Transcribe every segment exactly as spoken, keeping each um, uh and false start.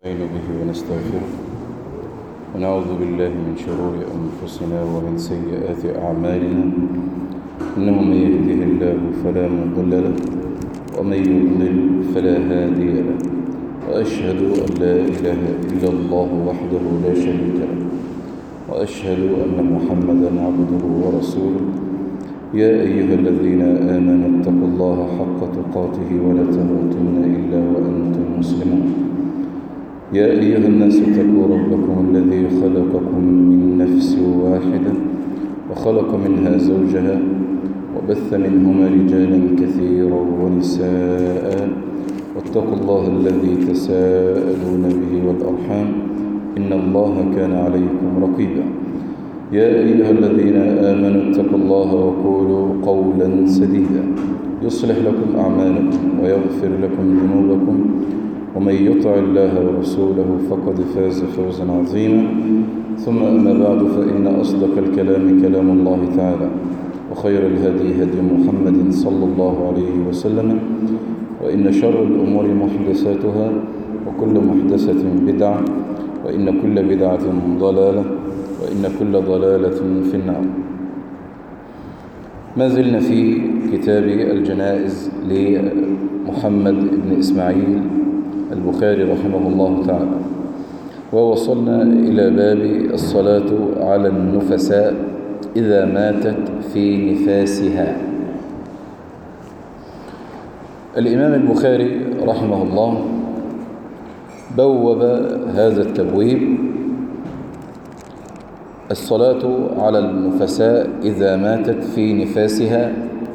نستعين به ونستغفره ونعوذ بالله من شرور أنفسنا ومن سيئات أعمالنا. إنه من يهده الله فلا مضل له ومن يضلل فلا هادي له، وأشهد أن لا إله إلا الله وحده لا شريك له، وأشهد أن محمدا عبده ورسوله. يا أيها الذين آمنوا اتقوا الله حق تقاته ولا تموتن إلا وأنتم مسلمون. يا أيها الناس اتقوا ربكم الذي خلقكم من نفس واحدة وخلق منها زوجها وبث منهما رجالا كثيرا ونساء، واتقوا الله الذي تساءلون به والأرحام إن الله كان عليكم رقيبا. يا أيها الذين آمنوا اتقوا الله وقولوا قولا سديدا يصلح لكم أعمالكم ويغفر لكم ذنوبكم، ومن يطع الله ورسوله فقد فاز فوزا عظيما. ثم أما بعد، فإن أصدق الكلام كلام الله تعالى، وخير الهدي هدي محمد صلى الله عليه وسلم، وإن شر الأمور محدثاتها، وكل محدثة بدعة، وإن كل بدعة ضلالة، وإن كل ضلالة في النار. ما زلنا في كتاب الجنائز لمحمد بن إسماعيل البخاري رحمه الله تعالى، ووصلنا إلى باب الصلاة على النفساء إذا ماتت في نفاسها. الإمام البخاري رحمه الله بوب هذا التبويب: الصلاة على النفساء إذا ماتت في نفاسها.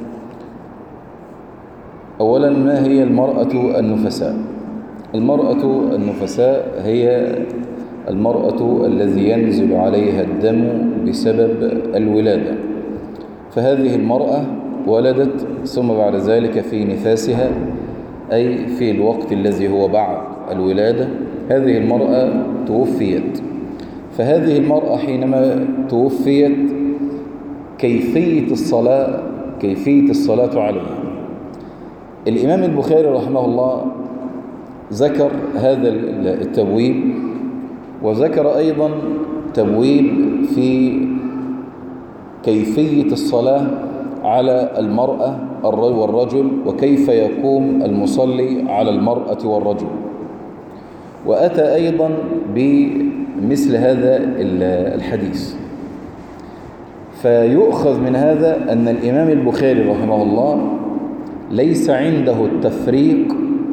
أولا، ما هي المرأة النفساء؟ المرأة النفساء هي المرأة الذي ينزل عليها الدم بسبب الولادة، فهذه المرأة ولدت ثم بعد ذلك في نفاسها، أي في الوقت الذي هو بعد الولادة، هذه المرأة توفيت. فهذه المرأة حينما توفيت كيفية الصلاة كيفية الصلاة عليها. الإمام البخاري رحمه الله ذكر هذا التبويب، وذكر أيضا تبويب في كيفية الصلاة على المرأة والرجل، وكيف يقوم المصلي على المرأة والرجل. وأتى أيضا بمثل هذا الحديث. فيؤخذ من هذا أن الإمام البخاري رحمه الله ليس عنده التفريق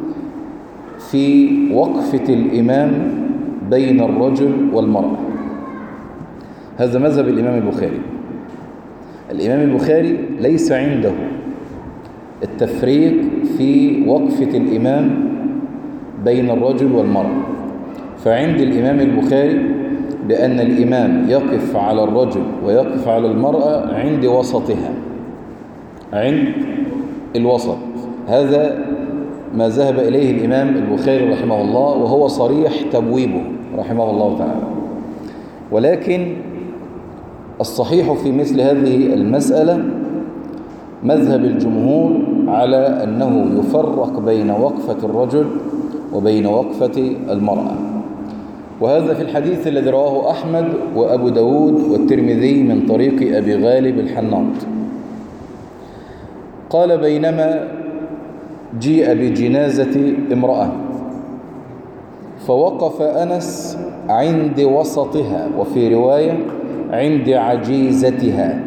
في وقفة الإمام بين الرجل والمرأة. هذا مذهب الإمام البخاري. الإمام البخاري ليس عنده التفريق في وقفة الإمام بين الرجل والمرأة. فعند الإمام البخاري بأن الإمام يقف على الرجل ويقف على المرأة عند وسطها، عند الوسط. هذا ما ذهب إليه الإمام البخاري رحمه الله، وهو صريح تبويبه رحمه الله تعالى. ولكن الصحيح في مثل هذه المسألة مذهب الجمهور على أنه يفرق بين وقفة الرجل وبين وقفة المرأة. وهذا في الحديث الذي رواه أحمد وأبو داود والترمذي من طريق أبي غالب الحناط قال: بينما جيء بجنازة امرأة فوقف أنس عند وسطها، وفي رواية عند عجيزتها،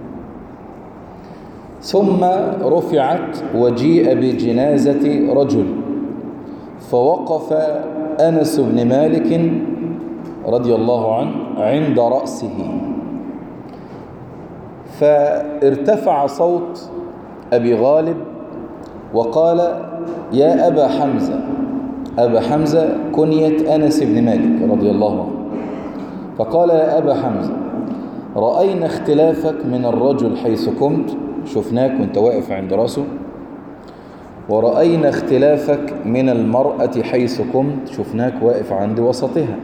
ثم رفعت وجيء بجنازة رجل فوقف أنس بن مالك رضي الله عنه عند رأسه، فارتفع صوت أبي غالب وقال: يا أبا حمزة. أبا حمزة كنية أنس بن مالك رضي الله عنه. فقال: يا أبا حمزة، رأينا اختلافك من الرجل حيث كنت، شفناك وانت واقف عند رأسه، ورأينا اختلافك من المرأة حيث كنت، شفناك واقف عند وسطها.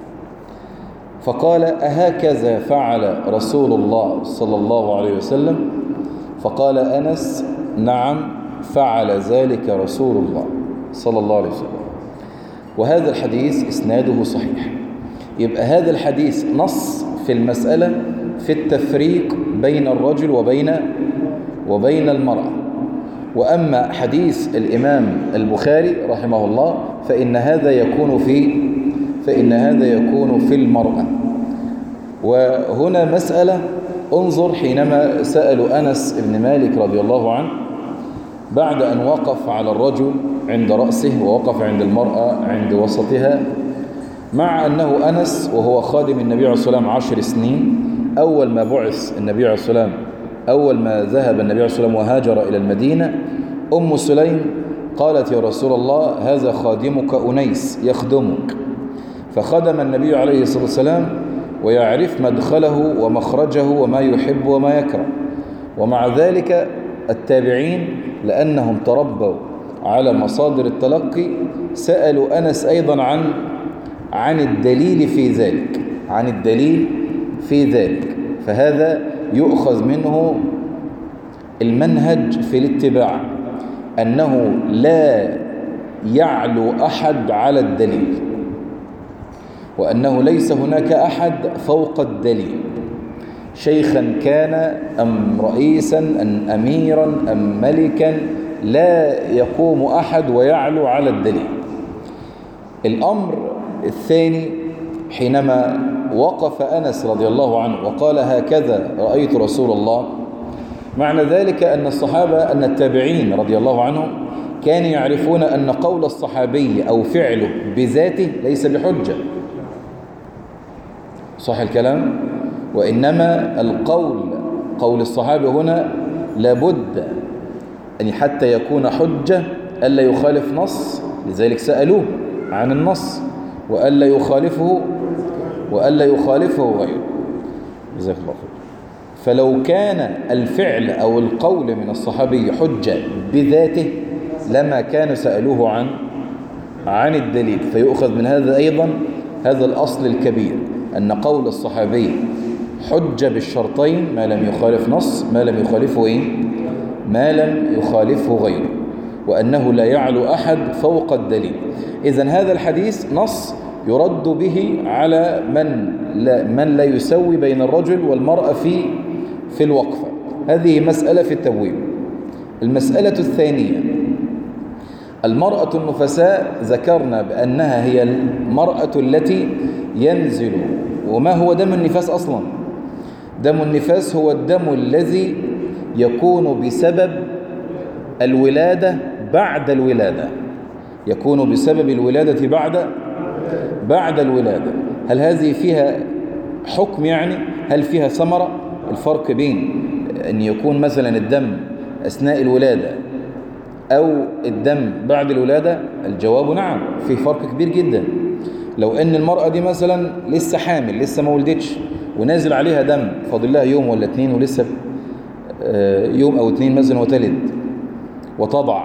فقال: أهكذا فعل رسول الله صلى الله عليه وسلم؟ فقال أنس: نعم، فعل ذلك رسول الله صلى الله عليه وسلم. وهذا الحديث إسناده صحيح. يبقى هذا الحديث نص في المسألة في التفريق بين الرجل وبين وبين المرأة. وأما حديث الإمام البخاري رحمه الله فإن هذا يكون في فإن هذا يكون في المرأة. وهنا مسألة، انظر حينما سألوا أنس بن مالك رضي الله عنه بعد أن وقف على الرجل عند رأسه ووقف عند المرأة عند وسطها، مع أنه أنس وهو خادم النبي عليه الصلاة والسلام عشر سنين، أول ما بعث النبي عليه الصلاة والسلام أول ما ذهب النبي عليه الصلاة والسلام وهاجر إلى المدينة، أم سليم قالت يا رسول الله هذا خادمك أنيس يخدمك. فخدم النبي عليه الصلاة والسلام ويعرف مدخله ومخرجه وما يحب وما يكره. ومع ذلك التابعين لأنهم تربوا على مصادر التلقي سألوا أنس أيضا عن عن الدليل في ذلك عن الدليل في ذلك فهذا يؤخذ منه المنهج في الاتباع، أنه لا يعلو أحد على الدليل، وأنه ليس هناك أحد فوق الدليل، شيخا كان أم رئيسا أم أميرا أم ملكا، لا يقوم أحد ويعلو على الدليل. الأمر الثاني حينما وقف أنس رضي الله عنه وقال هكذا رأيت رسول الله، معنى ذلك أن الصحابة أن التابعين رضي الله عنهم كانوا يعرفون أن قول الصحابي أو فعله بذاته ليس بحجة، صح الكلام؟ وإنما القول قول الصحابي هنا لابد أن حتى يكون حجة ألا يخالف نص، لذلك سألوه عن النص وألا يخالفه وألا يخالفه غيره. جزاك الله خير. فلو كان الفعل أو القول من الصحابي حجة بذاته لما كانوا سألوه عن عن الدليل، فيؤخذ من هذا أيضا هذا الأصل الكبير، أن قول الصحابي حجة بالشرطين ما لم يخالف نص ما لم يخالفه إيه؟ ما لم يخالفه غيره، وأنه لا يعلو أحد فوق الدليل. إذن هذا الحديث نص يرد به على من لا, من لا يسوي بين الرجل والمرأة في في الوقفة. هذه مسألة في التبويب. المسألة الثانية المرأة النفساء، ذكرنا بأنها هي المرأة التي ينزل. وما هو دم النفاس أصلا؟ دم النفاس هو الدم الذي يكون بسبب الولادة بعد الولادة يكون بسبب الولادة بعد بعد الولادة. هل هذه فيها حكم؟ يعني هل فيها ثمرة؟ الفرق بين أن يكون مثلا الدم أثناء الولادة أو الدم بعد الولادة، الجواب نعم، في فرق كبير جدا. لو أن المرأة دي مثلا لسه حامل لسه ما ولدتش ونازل عليها دم فاضل لها يوم ولا اتنين ولسه يوم أو اتنين مثلا وتلد وتضع،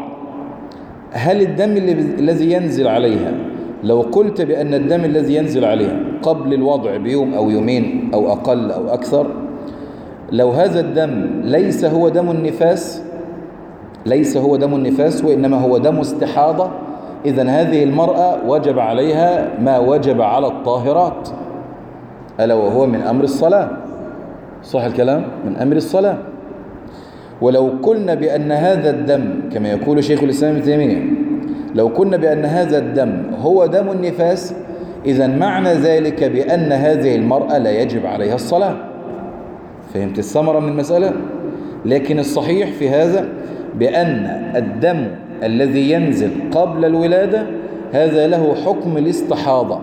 هل الدم الذي ينزل عليها لو قلت بأن الدم الذي ينزل عليها قبل الوضع بيوم أو يومين أو أقل أو أكثر، لو هذا الدم ليس هو دم النفاس ليس هو دم النفاس وإنما هو دم استحاضة، إذن هذه المرأة وجب عليها ما وجب على الطاهرات، ألا وهو من أمر الصلاة. صح الكلام؟ من أمر الصلاة. ولو قلنا بأن هذا الدم كما يقول شيخ الإسلام ابن تيمية، لو قلنا بأن هذا الدم هو دم النفاس، إذن معنى ذلك بأن هذه المرأة لا يجب عليها الصلاة. فهمت الثمرة من المسألة؟ لكن الصحيح في هذا بأن الدم الذي ينزل قبل الولادة هذا له حكم الاستحاضة،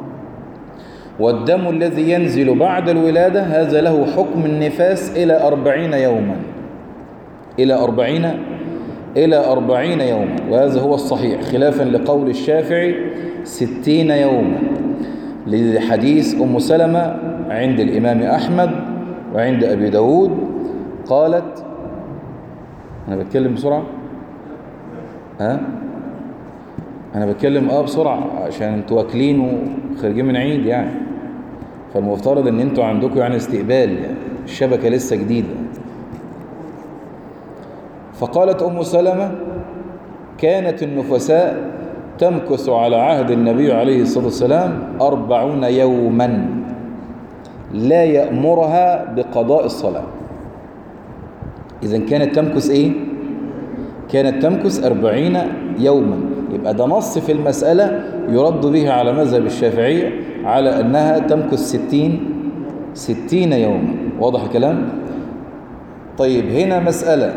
والدم الذي ينزل بعد الولادة هذا له حكم النفاس إلى أربعين يوما إلى أربعين إلى أربعين يوما، وهذا هو الصحيح خلافا لقول الشافعي ستين يوما، لحديث أم سلمة عند الإمام أحمد وعند أبي داود قالت، أنا بتكلم بسرعة ها أنا بتكلم آه بسرعة عشان انتوا واكلين وخارجين من عيد يعني، فالمفترض ان انتوا عندكم يعني استقبال، يعني الشبكة لسه جديدة. فقالت أم سلمة كانت النفساء تمكث على عهد النبي عليه الصلاة والسلام أربعون يوما لا يأمرها بقضاء الصلاة. إذن كانت تمكث إيه؟ كانت تمكث أربعين يوما. يبقى ده نص في المسألة يرد به على مذهب الشافعية على أنها تمكث ستين ستين يوما. واضح الكلام؟ طيب هنا مسألة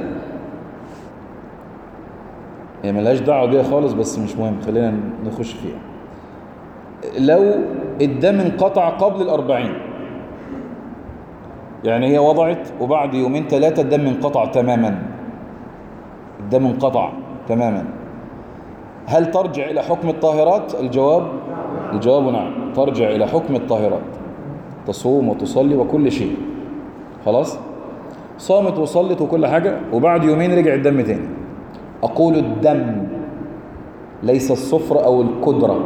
هي ملهاش دعوة بيها خالص بس مش مهم، خلينا نخش فيها. لو الدم انقطع قبل الأربعين، يعني هي وضعت وبعد يومين ثلاثة الدم انقطع تماما، الدم انقطع تماما، هل ترجع إلى حكم الطاهرات؟ الجواب الجواب نعم، ترجع إلى حكم الطاهرات، تصوم وتصلي وكل شيء. خلاص صامت وصلت وكل حاجة، وبعد يومين رجع الدم تاني. أقول الدم ليس الصفر أو القدرة،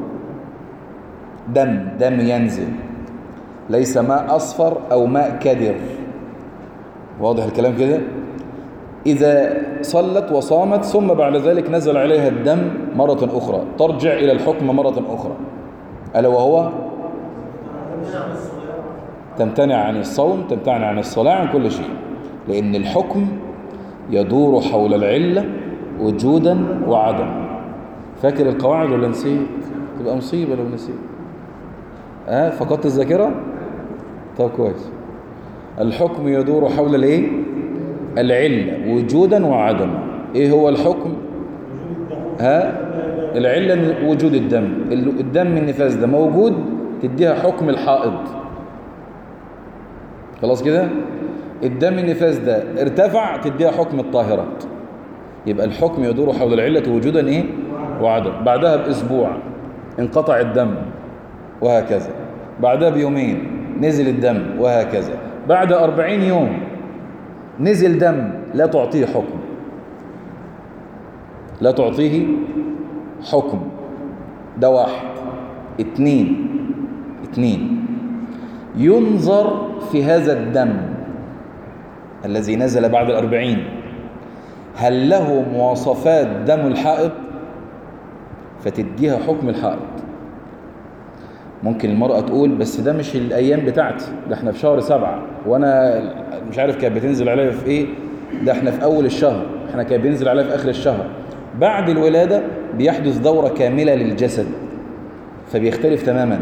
دم دم ينزل، ليس ماء أصفر أو ماء كدر. واضح الكلام كده؟ إذا صلت وصامت ثم بعد ذلك نزل عليها الدم مرة أخرى ترجع إلى الحكم مرة أخرى، ألا وهو تمتنع عن الصوم، تمتنع عن الصلاة، عن كل شيء، لأن الحكم يدور حول العلة وجودا وعدم. فاكر القواعد ولا نسيت؟ تبقى مصيبة لو نسيت. أه فقدت الذاكرة؟ طب كويس. الحكم يدور حول الايه؟ العلة وجودا وعدما. ايه هو الحكم؟ ها العلة وجود الدم. الدم النفاس ده موجود تديها حكم الحائض. خلاص كده؟ الدم النفاس ده ارتفع تديها حكم الطاهرات. يبقى الحكم يدور حول العلة وجودا ايه؟ وعدم. بعدها باسبوع انقطع الدم وهكذا، بعدها بيومين نزل الدم وهكذا، بعد أربعين يوم نزل دم لا تعطيه حكم، لا تعطيه حكم. ده واحد. اتنين اتنين ينظر في هذا الدم الذي نزل بعد الأربعين هل له مواصفات دم الحائض فتديها حكم الحائض. ممكن المرأة تقول بس ده مش الأيام بتاعتي، ده احنا في شهر سبعة وأنا مش عارف كانت بتنزل عليها في إيه، ده احنا في أول الشهر، احنا كانت بينزل عليها في آخر الشهر. بعد الولادة بيحدث دورة كاملة للجسد فبيختلف تماما.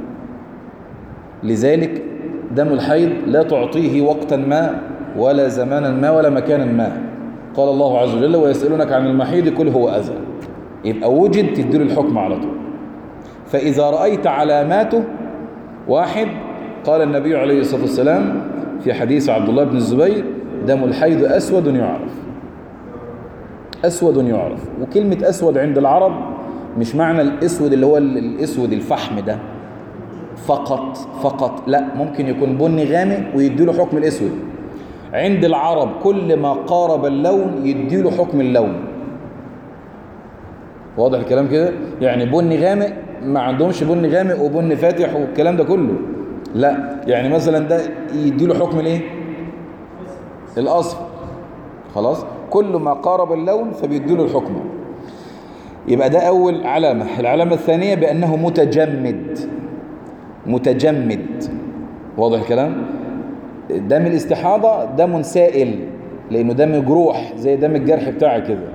لذلك دم الحيض لا تعطيه وقتا ما ولا زمانا ما ولا مكانا ما. قال الله عز وجل ويسألونك عن المحيض قل هو أذى. يبقى وجد تديله الحكم على طول. فإذا رأيت علاماته، واحد قال النبي عليه الصلاة والسلام في حديث عبد الله بن الزبير دم الحيض أسود يعرف. أسود يعرف. وكلمة أسود عند العرب مش معنى الأسود اللي هو الأسود الفحم ده فقط فقط، لا، ممكن يكون بني غامق ويديله حكم الأسود. عند العرب كل ما قارب اللون يديله حكم اللون. واضح الكلام كده؟ يعني بني غامق ما عندهمش بني غامق وبني فاتح والكلام ده كله، لا، يعني مثلا ده يديله حكم الايه؟ الاصفر. خلاص، كل ما قارب اللون فبيديله الحكم. يبقى ده اول علامة. العلامة الثانية بانه متجمد. متجمد. واضح الكلام؟ دم الاستحاضة دم سائل لانه دم جروح زي دم الجرح بتاعي كده.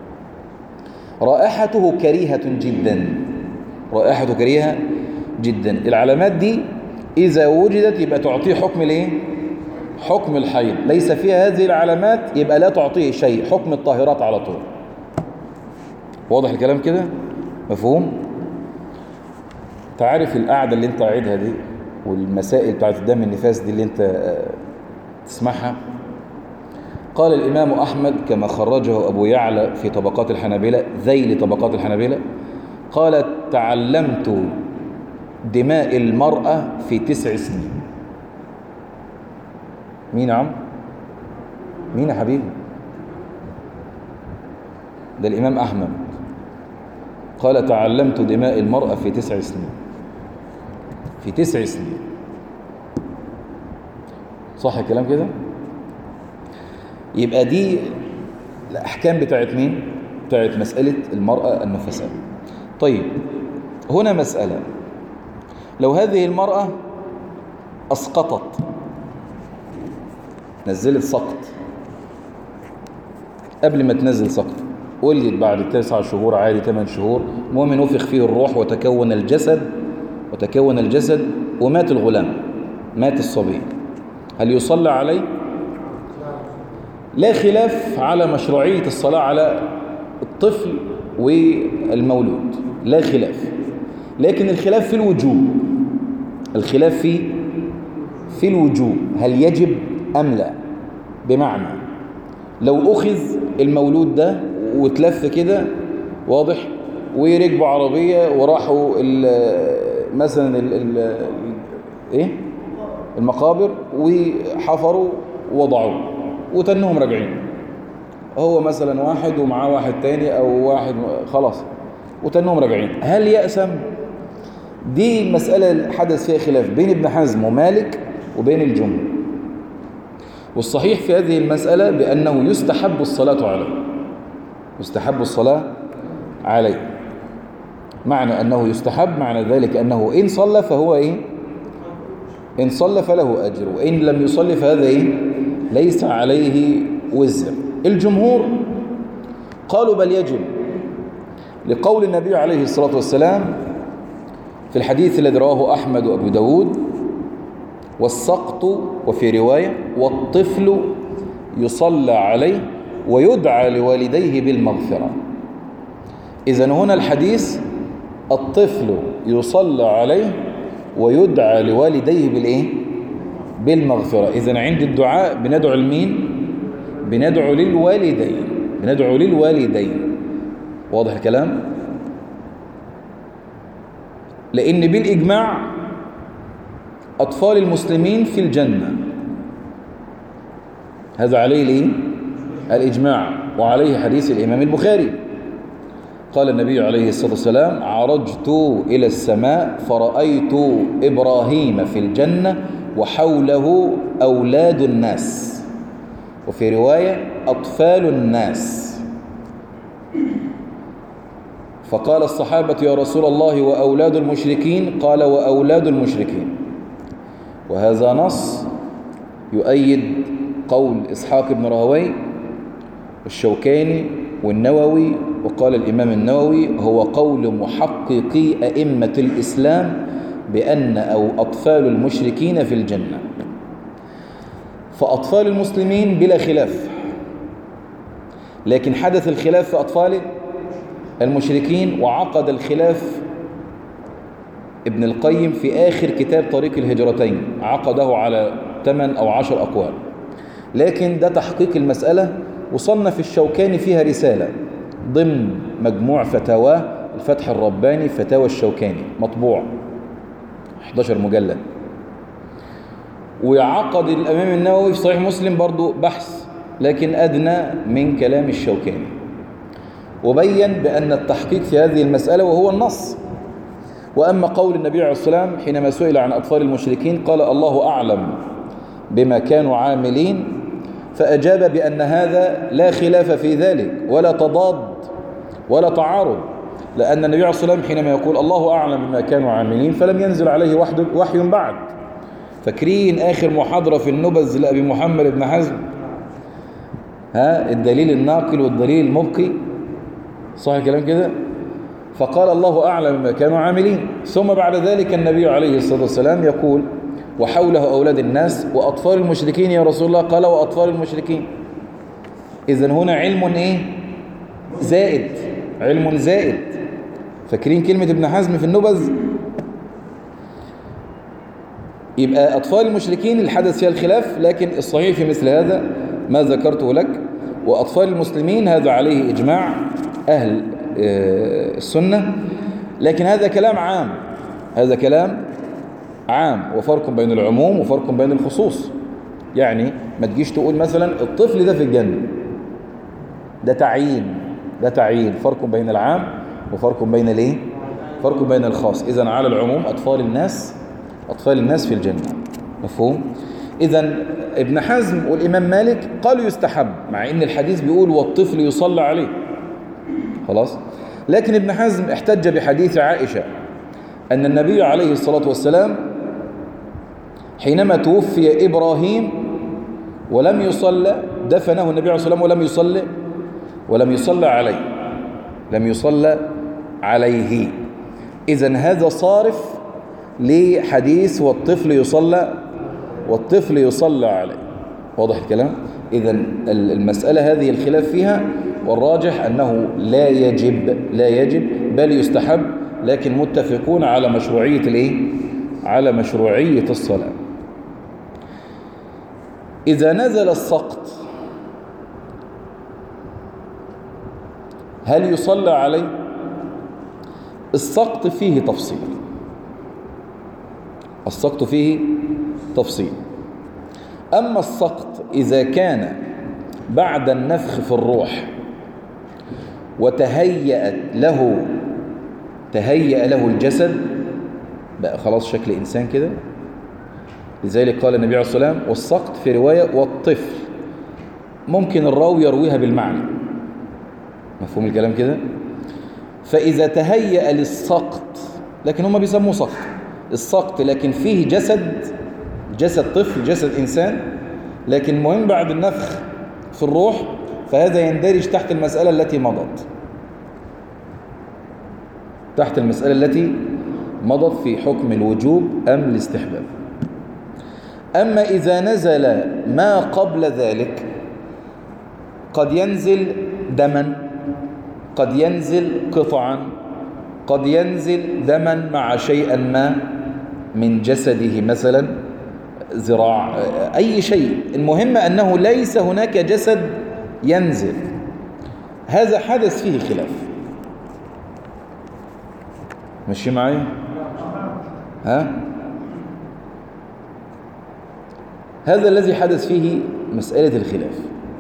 رائحته كريهة جدا. رائحته كريهة جدا. العلامات دي إذا وجدت يبقى تعطيه حكم الايه؟ حكم الحيض. ليس فيها هذه العلامات يبقى لا تعطيه شيء، حكم الطاهرات على طول. واضح الكلام كده؟ مفهوم؟ تعرف القعدة اللي انت قاعدها دي والمسائل بتاعت الدم النفاس دي اللي انت تسمعها؟ قال الإمام أحمد كما خرجه أبو يعلى في طبقات الحنابلة، ذيل طبقات الحنابلة، قال تعلمت دماء المرأة في تسع سنين. مين يا عم؟ مين يا حبيبي؟ ده الإمام أحمد قال تعلمت دماء المرأة في تسع سنين. في تسع سنين. صح الكلام كده؟ يبقى دي الأحكام بتاعت مين؟ بتاعت مسألة المرأة النفساء. طيب هنا مسألة، لو هذه المرأة أسقطت، نزلت سقط قبل ما تنزل سقط، ولدت بعد تسع شهور عادي، ثمان شهور، المهم نفخ فيه الروح وتكون الجسد وتكون الجسد ومات الغلام، مات الصبي، هل يصلى عليه؟ لا خلاف على مشروعية الصلاة على الطفل والمولود، لا خلاف، لكن الخلاف في الوجوب، الخلاف في في الوجوب، هل يجب أم لا؟ بمعنى لو أخذ المولود ده وتلف كده واضح، وركبوا عربية وراحوا ال مثلا ال ال ايه المقابر وحفروا ووضعوه وتنهم راجعين، هو مثلا واحد ومعاه واحد تاني او واحد خلاص وتنهم راجعين، هل يأسم؟ دي مسألة حدث فيها خلاف بين ابن حزم ومالك وبين الجمهور، والصحيح في هذه المسألة بأنه يستحب الصلاة عليه، يستحب الصلاة عليه. معنى أنه يستحب معنى ذلك أنه إن صلى فهو إيه؟ إن صلى فله أجر، وإن لم يصلي فهذا إيه؟ ليس عليه وزر. الجمهور قالوا بل يجب، لقول النبي عليه الصلاة والسلام في الحديث الذي رواه أحمد وأبو داود: والسقط، وفي رواية: والطفل يصلى عليه ويدعى لوالديه بالمغفرة. إذن هنا الحديث الطفل يصلى عليه ويدعى لوالديه بالإيه؟ بالمغفرة. إذن عند الدعاء بندعو لمين؟ بندعو للوالدين، بندعو للوالدين. واضح الكلام؟ لأن بالإجماع أطفال المسلمين في الجنة، هذا عليه الإيه؟ الإجماع، وعليه حديث الإمام البخاري، قال النبي عليه الصلاة والسلام: عرجت إلى السماء فرأيت إبراهيم في الجنة وحوله أولاد الناس، وفي رواية أطفال الناس. فقال الصحابة: يا رسول الله وأولاد المشركين؟ قال: وأولاد المشركين. وهذا نص يؤيد قول إسحاق بن راهويه والشوكاني والنووي، وقال الإمام النووي: هو قول محققي أئمة الإسلام بأن أو أطفال المشركين في الجنة. فأطفال المسلمين بلا خلاف، لكن حدث الخلاف في أطفال المشركين، وعقد الخلاف ابن القيم في آخر كتاب طريق الهجرتين، عقده على ثمان أو عشر أقوال، لكن ده تحقيق المسألة، وصنف الشوكاني فيها رسالة ضمن مجموع فتاواه الفتح الرباني، فتاوى الشوكاني، مطبوع أحد عشر مجلد. ويعقد الإمام النووي في صحيح مسلم برضو بحث، لكن أدنى من كلام الشوكاني، وبين بأن التحقيق في هذه المسألة وهو النص. وأما قول النبي عليه الصلاة والسلام حينما سئل عن أطفال المشركين قال: الله أعلم بما كانوا عاملين، فأجاب بأن هذا لا خلاف في ذلك ولا تضاد ولا تعارض، لأن النبي عليه الصلاة والسلام حينما يقول الله أعلم بما كانوا عاملين فلم ينزل عليه وحي بعد. فاكرين آخر محاضرة في النبذ لأبي محمد بن حزم، ها الدليل الناقل والدليل المبقي، صح الكلام كده؟ فقال الله أعلم بما كانوا عاملين، ثم بعد ذلك النبي عليه الصلاة والسلام يقول: وحوله أولاد الناس وأطفال المشركين يا رسول الله؟ قال: وأطفال المشركين. إذن هنا علم إيه؟ زائد، علم زائد. فاكرين كلمة ابن حزم في النبذ؟ يبقى أطفال المشركين الحدث فيها الخلاف، لكن الصحيح في مثل هذا ما ذكرته لك. وأطفال المسلمين هذا عليه إجماع أهل السنة، لكن هذا كلام عام، هذا كلام عام، وفرق بين العموم وفرق بين الخصوص. يعني ما تجيش تقول مثلا الطفل ده في الجنة، ده تعيين، ده تعيين، فرق بين العام وفرق بين الايه؟ فرق بين الخاص. إذن على العموم أطفال الناس، أطفال الناس في الجنة، مفهوم؟ إذن ابن حزم والإمام مالك قالوا يستحب، مع إن الحديث بيقول والطفل يصلى عليه، خلاص. لكن ابن حزم احتج بحديث عائشة أن النبي عليه الصلاة والسلام حينما توفي إبراهيم ولم يصلى، دفنه النبي عليه الصلاة والسلام ولم يصلى ولم يصلى عليه لم يصلى عليه. إذن هذا صارف لحديث والطفل يصلى والطفل يصلى عليه. واضح الكلام؟ إذن المسألة هذه الخلاف فيها، والراجح أنه لا يجب لا يجب بل يستحب، لكن متفقون على مشروعية الإيه؟ على مشروعية الصلاة. إذا نزل السقط هل يصلى عليه؟ السقط فيه تفصيل السقط فيه تفصيل أما السقط إذا كان بعد النفخ في الروح وتهيأت له تهيأ له الجسد، بقى خلاص شكل إنسان كده. لذلك قال النبي عليه الصلاة والسلام والسقط في رواية والطفل، ممكن الراوي يرويها بالمعنى، مفهوم الكلام كده؟ فإذا تهيأ للسقط، لكن هم بيسموه سقط السقط لكن فيه جسد جسد طفل جسد إنسان، لكن مهم بعد النفخ في الروح، فهذا يندرج تحت المسألة التي مضت تحت المسألة التي مضت في حكم الوجوب أم الاستحباب. أما إذا نزل ما قبل ذلك، قد ينزل دما، قد ينزل قطعا، قد ينزل دما مع شيئا ما من جسده، مثلا ذراع، أي شيء، المهم أنه ليس هناك جسد ينزل. هذا حدث فيه خلاف. ماشي معي؟ ها؟ هذا الذي حدث فيه مسألة الخلاف.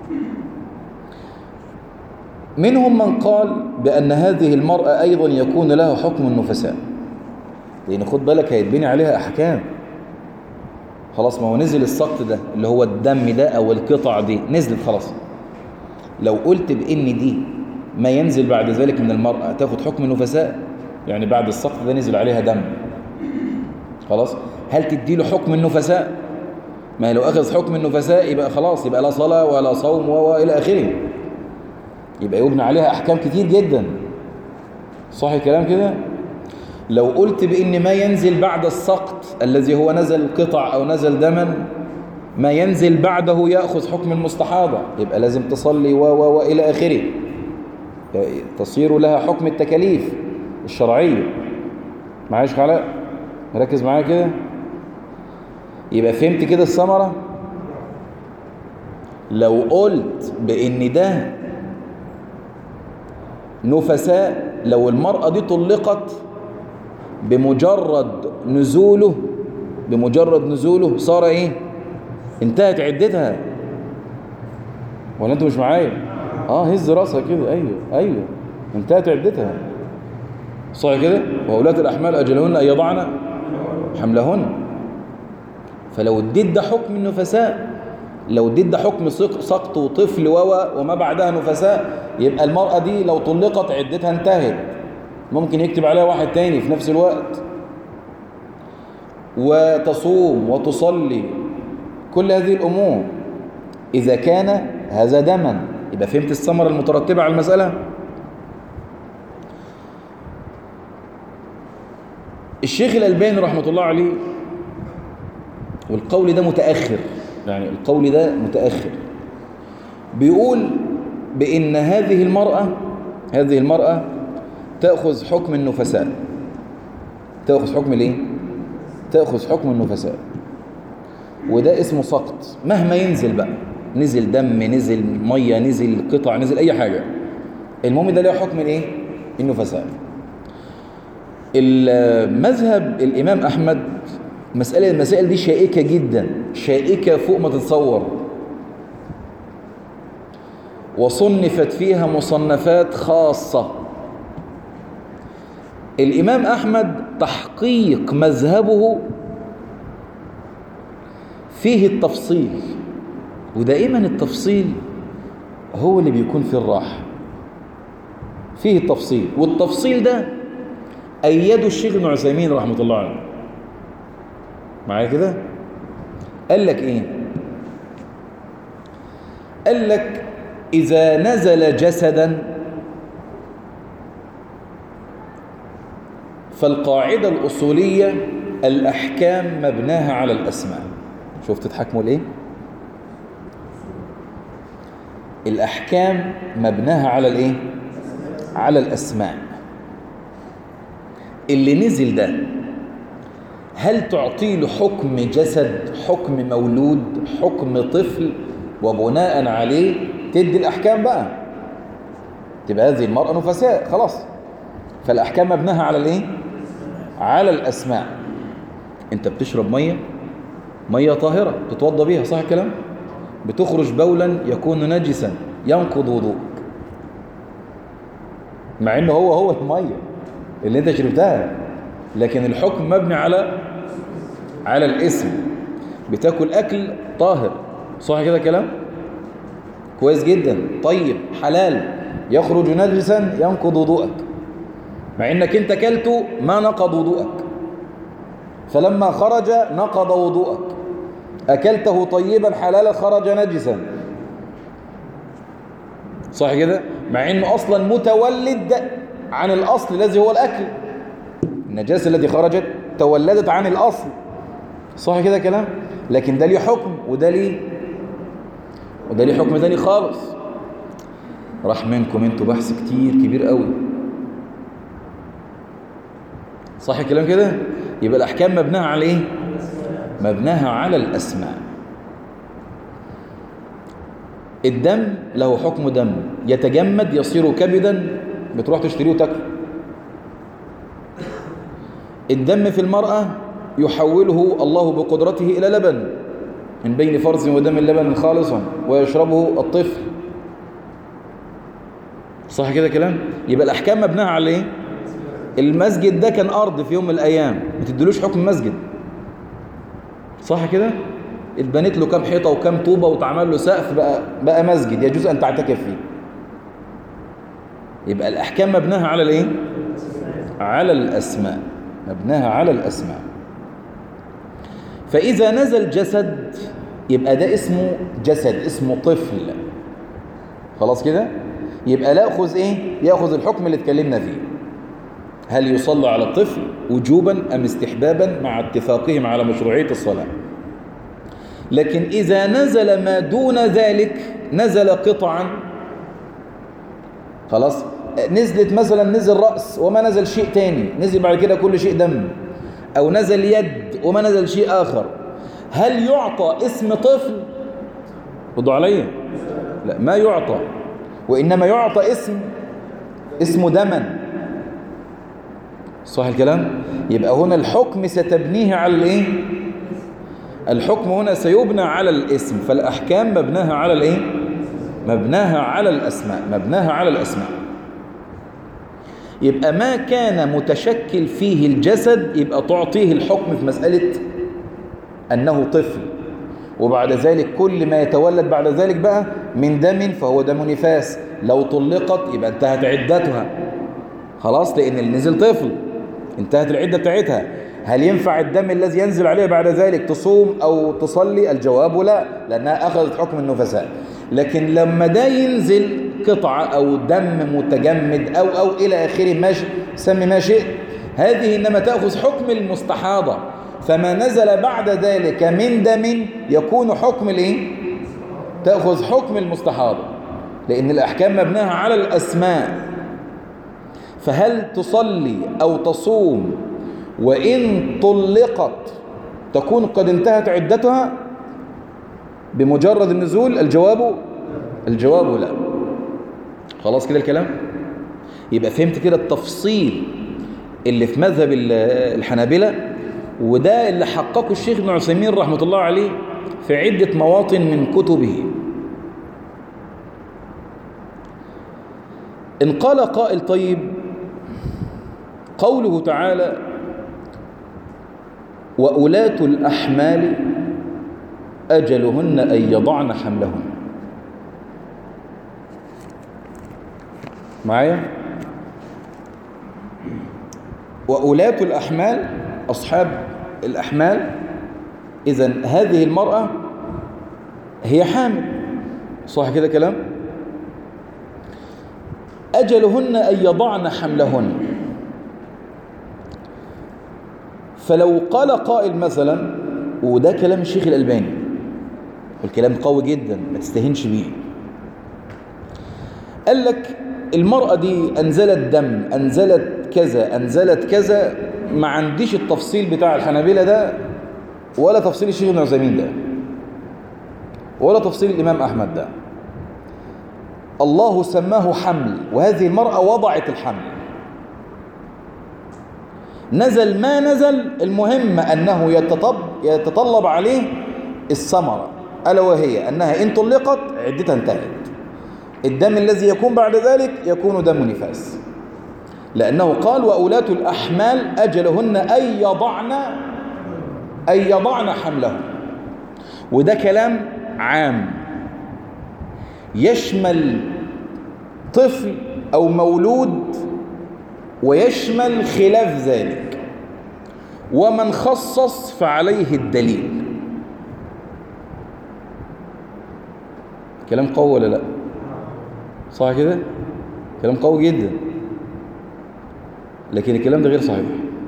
منهم من قال بأن هذه المرأة أيضا يكون لها حكم النفساء، لأن خد بالك هيتبني عليها أحكام. خلاص، ما هو نزل السقط ده اللي هو الدم ده أو القطع دي نزلت خلاص. لو قلت بإن دي ما ينزل بعد ذلك من المرأة تاخد حكم النفساء، يعني بعد السقط ده نزل عليها دم، خلاص، هل تدي له حكم النفساء؟ ما لو أخذ حكم النفساء يبقى خلاص، يبقى لا صلاة ولا صوم وإلى آخره، يبقى يبنى عليها أحكام كتير جدا. صح الكلام كده؟ لو قلت بإن ما ينزل بعد السقط الذي هو نزل قطع أو نزل دما، ما ينزل بعده يأخذ حكم المستحاضة، يبقى لازم تصلي و و وإلى آخره، تصير لها حكم التكاليف الشرعية. معايش خلاء؟ مركز معايا كده؟ يبقى فهمت كده الثمرة؟ لو قلت بإن ده نفساء، لو المرأة دي طلقت بمجرد نزوله بمجرد نزوله صار ايه؟ انتهت عدتها. ولا انتوا مش معايا؟ اه هز راسها كده، ايوه ايوه انتهت عدتها، صح كده؟ واولات الاحمال اجلهن ان يضعن حملهن. فلو اديت ده حكم النفساء، لو اديت ده حكم سقط وطفل ووا وما بعدها نفساء، يبقى المرأة دي لو طلقت عدتها انتهت، ممكن يكتب عليها واحد تاني في نفس الوقت، وتصوم وتصلي كل هذه الأمور إذا كان هذا دما. يبقى فهمت الثمرة المترتبة على المسألة؟ الشيخ الألباني رحمة الله عليه، والقول ده متأخر، يعني القول ده متأخر، بيقول بإن هذه المرأة هذه المرأة تأخذ حكم النفساء. تأخذ حكم الايه؟ تأخذ حكم النفساء، وده اسمه سقط مهما ينزل بقى، نزل دم، نزل مية، نزل قطع، نزل أي حاجة، المهم ده له حكم الايه؟ النفساء. المذهب الإمام أحمد، مسألة المسائل دي شائكة جدا، شائكة فوق ما تتصور، وصنفت فيها مصنفات خاصة. الإمام أحمد تحقيق مذهبه فيه التفصيل، ودائما التفصيل هو اللي بيكون فيه الراحة. فيه التفصيل، والتفصيل ده أيده الشيخ ابن عثيمين رحمة الله عليه. معايا كده؟ قال لك إيه؟ قال لك إذا نزل جسدا فالقاعدة الأصولية الأحكام مبناها على الأسماء. شوف تتحكموا لإيه؟ الأحكام مبناها على الإيه؟ على الأسماء. اللي نزل ده هل تعطي له حكم جسد، حكم مولود، حكم طفل، وبناء عليه تدي الأحكام بقى؟ تبقى هذه المرأة نفساء خلاص. فالأحكام مبناها على الإيه؟ على الأسماء. أنت بتشرب مية، مية طاهرة تتوضى بيها، صح الكلام؟ بتخرج بولا يكون نجسا ينقض وضوءك، مع انه هو هو المية اللي انت شربتها، لكن الحكم مبني على على الاسم. بتاكل اكل طاهر، صح كده كلام؟ كويس جدا، طيب حلال، يخرج نجسا ينقض وضوءك، مع انك انت كلته ما نقض وضوءك، فلما خرج نقض وضوءك. أكلته طيبا حلالا خرج نجسا، صح كده؟ مع أنه أصلا متولد عن الأصل الذي هو الأكل. النجاسة التي خرجت تولدت عن الأصل، صح كده كلام؟ لكن ده ليه حكم وده ليه وده ليه حكم ثاني خالص. راح منكم انتوا بحث كتير كبير قوي، صح الكلام كده؟ يبقى الأحكام مبناها على إيه؟ مبناها على الأسماء. الدم له حكم دم، يتجمد يصير كبدا، بتروح تشتريه وتاكله. الدم في المرأة يحوله الله بقدرته إلى لبن من بين فرز ودم اللبن خالصا ويشربه الطفل، صح كده كلام؟ يبقى الأحكام مبناها على إيه؟ المسجد ده كان أرض في يوم من الأيام، ما تدلوش حكم مسجد، صح كده؟ اتبنت له كام حيطة وكام طوبة وتعمل له سقف، بقى بقى مسجد يجوز أن تعتكف فيه. يبقى الأحكام مبناها على الإيه؟ على الأسماء، مبناها على الأسماء. فإذا نزل جسد يبقى ده اسمه جسد، اسمه طفل، خلاص كده؟ يبقى لا يأخذ إيه؟ يأخذ الحكم اللي اتكلمنا فيه. هل يصلى على الطفل وجوبا أم استحبابا مع اتفاقهم على مشروعية الصلاة؟ لكن إذا نزل ما دون ذلك، نزل قطعا، خلاص، نزلت مثلا نزل رأس وما نزل شيء تاني، نزل بعد كده كل شيء دم، أو نزل يد وما نزل شيء آخر، هل يعطى اسم طفل؟ ردوا علي. لا، ما يعطى، وإنما يعطى اسم اسمه دما، صح الكلام؟ يبقى هنا الحكم ستبنيه على الايه؟ الحكم هنا سيبنى على الاسم، فالأحكام مبناها على الايه؟ مبناها على الأسماء، مبناها على الأسماء. يبقى ما كان متشكل فيه الجسد يبقى تعطيه الحكم في مسألة أنه طفل، وبعد ذلك كل ما يتولد بعد ذلك بقى من دم فهو دم نفاس، لو طلقت يبقى انتهت عدتها خلاص، لأن اللي نزل طفل انتهت العدة بتاعتها. هل ينفع الدم الذي ينزل عليه بعد ذلك تصوم أو تصلي؟ الجواب لا، لأنها أخذت حكم النفساء. لكن لما ده ينزل قطعة أو دم متجمد أو أو إلى آخره، ماشي سمي ما شئت، هذه إنما تأخذ حكم المستحاضة، فما نزل بعد ذلك من دم يكون حكم الإيه؟ تأخذ حكم المستحاضة، لأن الأحكام مبناها على الأسماء. فهل تصلي أو تصوم وإن طلقت تكون قد انتهت عدتها بمجرد النزول؟ الجواب الجواب لا. خلاص كده الكلام؟ يبقى فهمت كده التفصيل اللي في مذهب الحنابلة، وده اللي حققه الشيخ ابن عثيمين رحمة الله عليه في عدة مواطن من كتبه. إن قال قائل طيب، قوله تعالى وأولاة الأحمال أجلهن أن يضعن حملهن، معايا؟ وأولاة الأحمال أصحاب الأحمال، إذن هذه المرأة هي حامل، صح كده كلام؟ أجلهن أن يضعن حملهن. فلو قال قائل مثلا، وده كلام الشيخ الألباني والكلام قوي جدا ما تستهينش بيه، قال لك المرأة دي أنزلت دم، أنزلت كذا، أنزلت كذا، ما عنديش التفصيل بتاع الحنابلة ده ولا تفصيل الشيخ ابن عثيمين ده ولا تفصيل الإمام أحمد ده. الله سماه حمل، وهذه المرأة وضعت الحمل، نزل ما نزل، المهم أنه يتطلب عليه الثمرة، ألا وهي أنها إن طلقت عدتها انتهت، الدم الذي يكون بعد ذلك يكون دم نفاس، لأنه قال وأولاة الأحمال أجلهن أن يضعن أن يضعن حملهم. وده كلام عام يشمل طفل أو مولود ويشمل خلاف ذلك، ومن خصص فعليه الدليل. كلام قوي ولا لا؟ صح كده؟ كلام قوي جدا، لكن الكلام ده غير صحيح.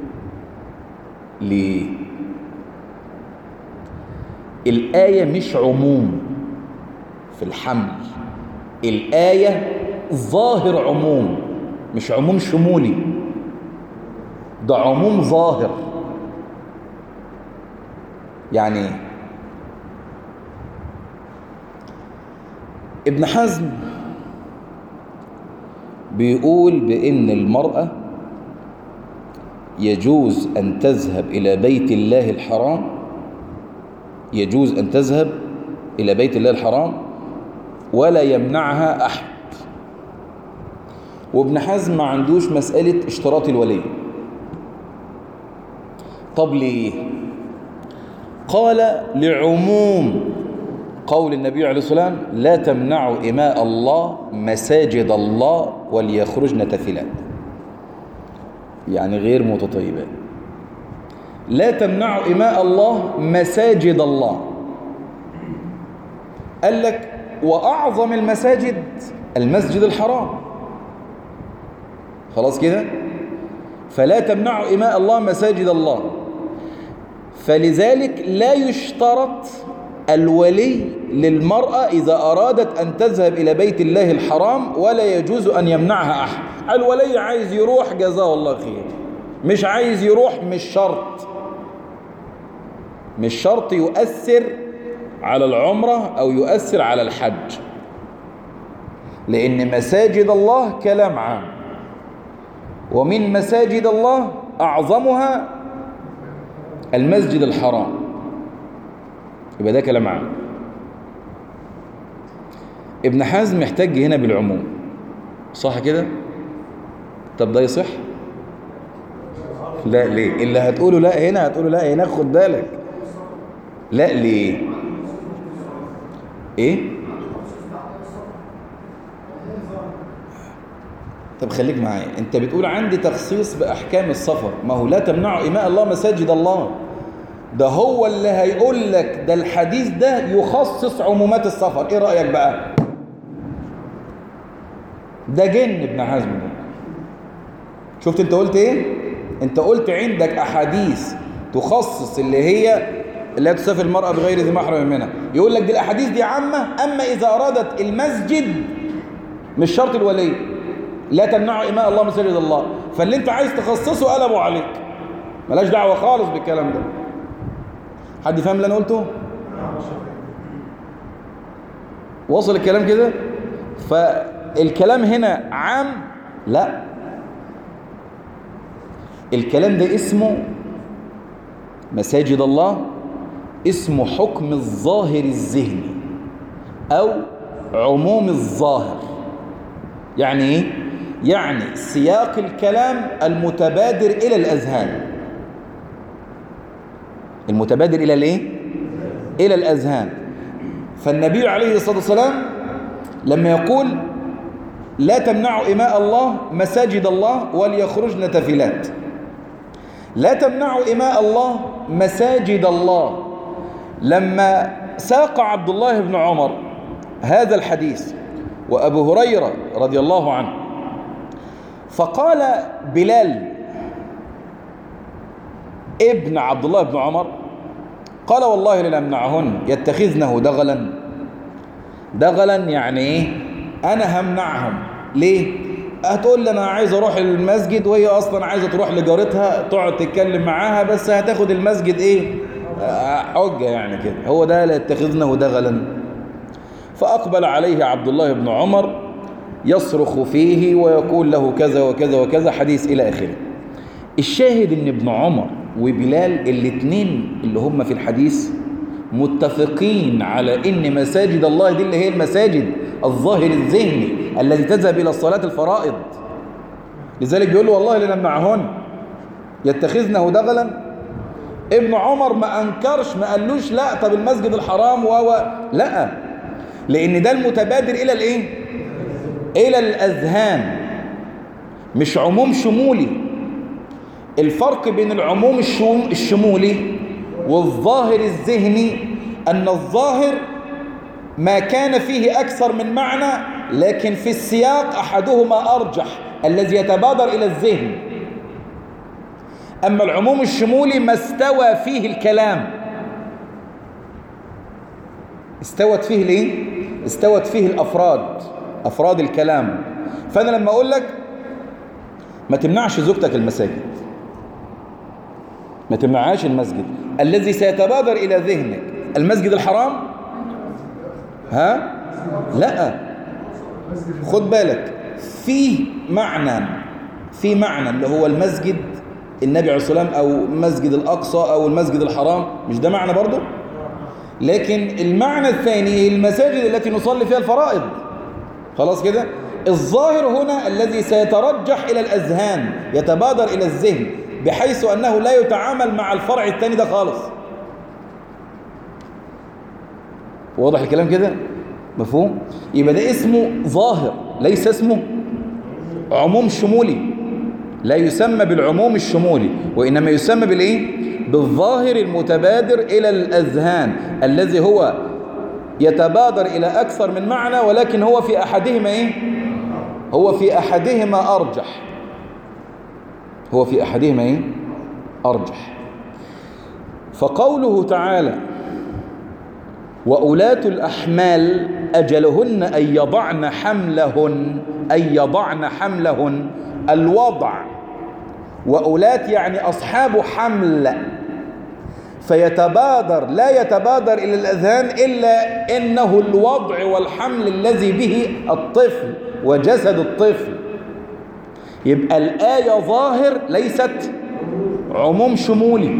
ليه؟ الآية مش عموم في الحمل، الآية ظاهر عموم، مش عموم شمولي، ده عموم ظاهر. يعني ابن حزم بيقول بأن المرأة يجوز أن تذهب إلى بيت الله الحرام، يجوز أن تذهب إلى بيت الله الحرام ولا يمنعها أحد. وابن حزم ما عندوش مسألة اشتراط الولي. طب ليه؟ قال لعموم قول النبي عليه الصلاة والسلام لا تمنعوا إماء الله مساجد الله وليخرجن تفلات، يعني غير متطيبات. لا تمنعوا إماء الله مساجد الله، قال لك وأعظم المساجد المسجد الحرام، خلاص كده؟ فلا تمنعوا إماء الله مساجد الله، فلذلك لا يشترط الولي للمرأة إذا أرادت أن تذهب إلى بيت الله الحرام، ولا يجوز أن يمنعها أحد. الولي عايز يروح جزاه الله خير، مش عايز يروح مش شرط، مش شرط يؤثر على العمرة أو يؤثر على الحج، لأن مساجد الله كلام عام، ومن مساجد الله أعظمها المسجد الحرام، يبقى ده كلام عام. ابن حزم محتاج هنا بالعموم، صح كده؟ طب ده يصح؟ لا. ليه؟ اللي هتقوله لا هنا هتقوله لا هنا، خد بالك. لا ليه؟ ايه؟ طب خليك معايا، انت بتقول عندي تخصيص بأحكام السفر، ما هو لا تمنعوا إماء الله مساجد الله، ده هو اللي هيقول لك ده الحديث ده يخصص عمومات السفر. ايه رأيك بقى؟ ده جن ابن حزم ده. شفت انت قلت ايه؟ انت قلت عندك احاديث تخصص اللي هي لا تسافر المرأة بغير ذي محرم منها، يقول لك دي الاحاديث دي عامة، اما اذا ارادت المسجد مش شرط الولي، لا تمنعوا إماء الله مساجد الله، فاللي انت عايز تخصصه قلبوا عليك، ملاش دعوة خالص بالكلام ده. حد فاهم اللي انا قلته؟ وصل الكلام كده؟ فالكلام هنا عام؟ لا، الكلام ده اسمه مساجد الله، اسمه حكم الظاهر الذهني او عموم الظاهر. يعني ايه؟ يعني سياق الكلام المتبادر الى الاذهان، المتبادر الى الايه؟ الى الاذهان. فالنبي عليه الصلاة والسلام لما يقول لا تمنعوا إماء الله مساجد الله وليخرجن تفلات، لا تمنعوا إماء الله مساجد الله. لما ساق عبد الله بن عمر هذا الحديث وأبو هريرة رضي الله عنه، فقال بلال ابن عبد الله بن عمر قال والله لنمنعهن يتخذنه دغلا. دغلا يعني ايه؟ انا همنعهم. ليه؟ هتقول لي انا عايز اروح المسجد وهي اصلا عايزه تروح لجارتها تقعد تتكلم معاها، بس هتاخد المسجد ايه؟ حجه يعني كده. هو ده لا يتخذنه دغلا. فاقبل عليه عبد الله بن عمر يصرخ فيه ويقول له كذا وكذا وكذا، حديث الى اخره. الشاهد ان ابن عمر وبلال الاثنين اللي هم في الحديث متفقين على ان مساجد الله دي اللي هي المساجد الظاهر الذهني الذي تذهب الى الصلاة الفرائض. لذلك بيقول له والله لنمنعهن يتخذنه دغلا. ابن عمر ما انكرش، ما قالوش لا طب المسجد الحرام و لا، لان ده المتبادر الى الايه؟ الى الاذهان، مش عموم شمولي. الفرق بين العموم الشمولي والظاهر الذهني أن الظاهر ما كان فيه أكثر من معنى، لكن في السياق أحدهما أرجح الذي يتبادر إلى الذهن. أما العموم الشمولي ما استوى فيه الكلام، استوت فيه ليه؟ استوت فيه الأفراد، أفراد الكلام. فأنا لما أقول لك ما تمنعش زوجتك المساجد، ما تمنعهاش المسجد الذي سيتبادر إلى ذهنك المسجد الحرام، ها؟ لا، خد بالك في معنى، في معنى اللي هو المسجد النبي عليه الصلاة والسلام أو مسجد الأقصى أو المسجد الحرام، مش ده معنى برضه؟ لكن المعنى الثاني المساجد التي نصلي فيها الفرائض. خلاص كده؟ الظاهر هنا الذي سيترجح إلى الأذهان، يتبادر إلى الذهن، بحيث أنه لا يتعامل مع الفرع الثاني ده خالص. واضح الكلام كده؟ مفهوم؟ يبقى ده اسمه ظاهر، ليس اسمه عموم شمولي. لا يسمى بالعموم الشمولي، وإنما يسمى بالإيه؟ بالظاهر المتبادر إلى الأذهان الذي هو يتبادر إلى أكثر من معنى، ولكن هو في أحدهما إيه؟ هو في أحدهما أرجح. هو في أحدهما إيه؟ أرجح. فقوله تعالى وأولاة الأحمال أجلهن أن يضعن حملهن، أن يضعن حملهن، الوضع. وأولاة يعني أصحاب حمل، فيتبادر، لا يتبادر إلى الأذهان إلا إنه الوضع والحمل الذي به الطفل وجسد الطفل. يبقى الآية ظاهر ليست عموم شمولي.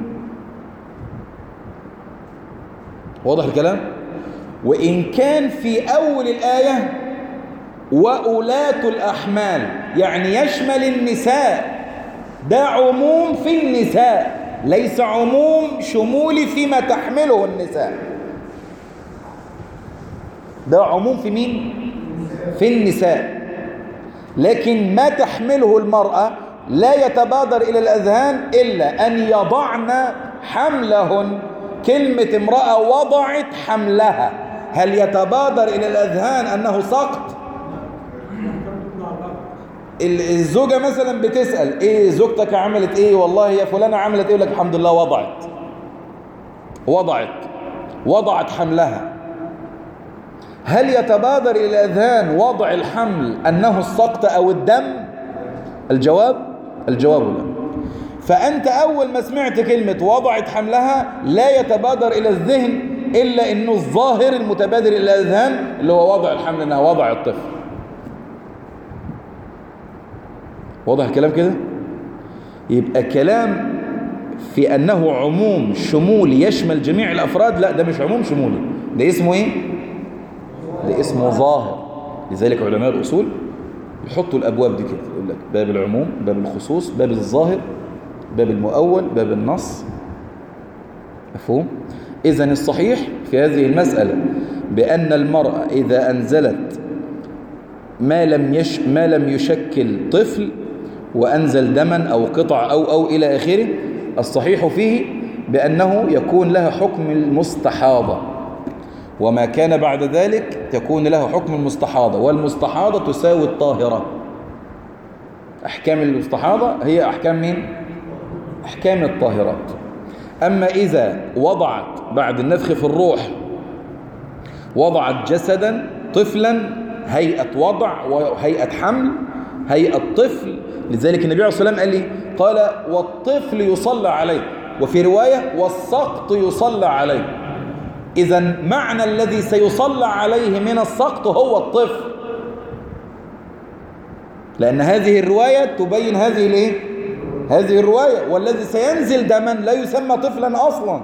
واضح الكلام؟ وإن كان في أول الآية وأولاة الأحمال يعني يشمل النساء، ده عموم في النساء، ليس عموم شمولي فيما تحمله النساء. ده عموم في مين؟ في النساء. لكن ما تحمله المرأة لا يتبادر إلى الأذهان إلا أن يضعن حملهن. كلمة امرأة وضعت حملها، هل يتبادر إلى الأذهان أنه سقط؟ الزوجة مثلا بتسأل ايه زوجتك عملت ايه؟ والله يا فلانة عملت ايه؟ لك الحمد لله وضعت وضعت وضعت حملها. هل يتبادر إلى الأذهان وضع الحمل أنه السقط أو الدم؟ الجواب الجواب لا. فأنت أول ما سمعت كلمة وضعت حملها لا يتبادر إلى الذهن إلا أنه الظاهر المتبادر إلى الأذهان اللي هو وضع الحمل، أنها وضع الطفل. واضح الكلام كده؟ يبقى كلام في أنه عموم شمولي يشمل جميع الأفراد، لا ده مش عموم شمولي، ده اسمه إيه؟ ده اسمه ظاهر. لذلك علماء الأصول يحطوا الأبواب دي كده، يقول لك باب العموم، باب الخصوص، باب الظاهر، باب المؤول، باب النص. مفهوم؟ إذن الصحيح في هذه المسألة بأن المرأة إذا أنزلت ما لم يش ما لم يشكل طفل وأنزل دما أو قطع أو أو إلى آخره، الصحيح فيه بأنه يكون لها حكم المستحاضة، وما كان بعد ذلك تكون له حكم المستحاضة، والمستحاضة تساوي الطاهرة. أحكام المستحاضة هي أحكام مين؟ أحكام الطاهرات. أما إذا وضعت بعد النفخ في الروح وضعت جسدا طفلا، هيئة وضع وهيئة حمل، هيئة طفل، لذلك النبي عليه الصلاة والسلام قال لي قال والطفل يصلى عليه، وفي رواية والسقط يصلى عليه. إذا معنى الذي سيصلى عليه من السقط هو الطفل، لأن هذه الرواية تبين هذه الايه؟ هذه الرواية. والذي سينزل دما لا يسمى طفلا أصلا.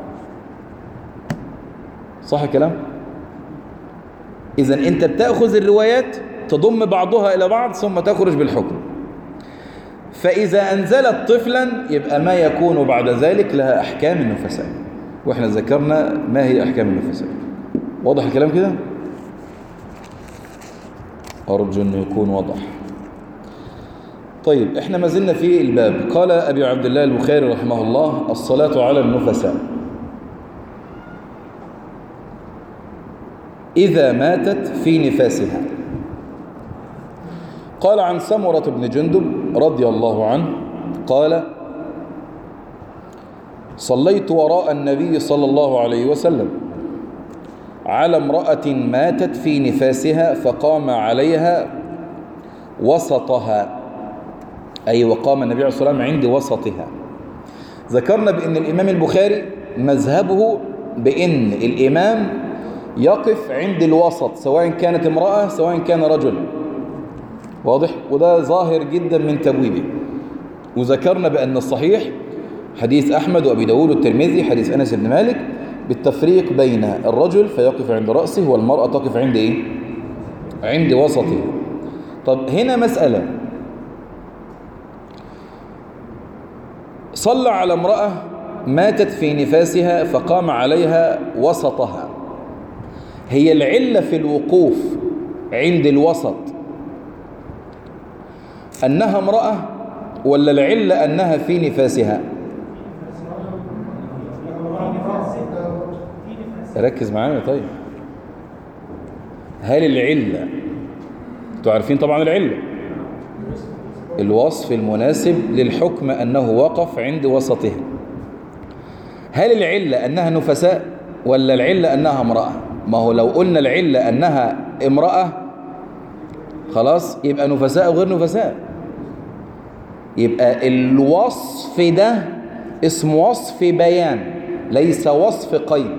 صح الكلام؟ إذا أنت بتأخذ الروايات تضم بعضها إلى بعض ثم تخرج بالحكم. فإذا أنزلت طفلا يبقى ما يكون بعد ذلك لها أحكام النفساء، وإحنا ذكرنا ما هي أحكام النفساء. واضح الكلام كده؟ أرجو أن يكون واضح. طيب إحنا ما زلنا في الباب. قال أبي عبد الله البخاري رحمه الله: الصلاة على النفساء إذا ماتت في نفاسها. قال عن سمرة بن جندب رضي الله عنه قال: صليت وراء النبي صلى الله عليه وسلم على امرأة ماتت في نفاسها فقام عليها وسطها، أي وقام النبي عليه الصلاة والسلام عند وسطها. ذكرنا بأن الإمام البخاري مذهبه بأن الإمام يقف عند الوسط، سواء كانت امرأة سواء كان رجل. واضح؟ وده ظاهر جدا من تبويبه. وذكرنا بأن الصحيح حديث أحمد وأبي داود والترمذي حديث أنس بن مالك بالتفريق بين الرجل فيقف عند رأسه والمرأة تقف عند إيه؟ عند وسطه. طب هنا مسألة، صلى على امرأة ماتت في نفاسها فقام عليها وسطها، هي العلة في الوقوف عند الوسط أنها امرأة ولا العلة أنها في نفاسها؟ ركز معايا. طيب هل العلة، تعرفين طبعا العلة الوصف المناسب للحكم أنه وقف عند وسطها، هل العلة أنها نفساء ولا العلة أنها امرأة؟ ما هو لو قلنا العلة أنها امرأة خلاص يبقى نفساء وغير نفساء، يبقى الوصف ده اسم وصف بيان ليس وصف قيد،